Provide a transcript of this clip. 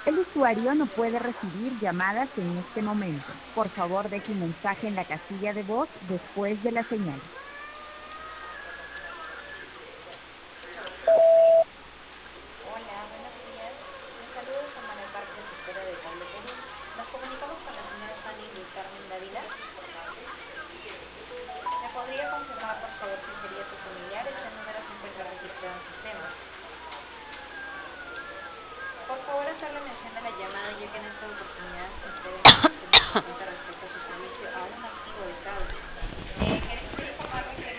El usuario no puede recibir llamadas en este momento. Por favor, deje un mensaje en la casilla de voz después de la señal. Hola, buenos días. Les saludo Samara Parque, asesora de Cable Perú. Nos comunicamos con la señora Fanny del Carmen Dávila. ¿Me podría confirmar, por favor, si sería su familiar? Este número se encuentra registrado en sistema. Por favor, hacerle mención a la llamada, ya que en esta oportunidad se entrega información importante respecto a su servicio a un activo de cable. Quería informarle que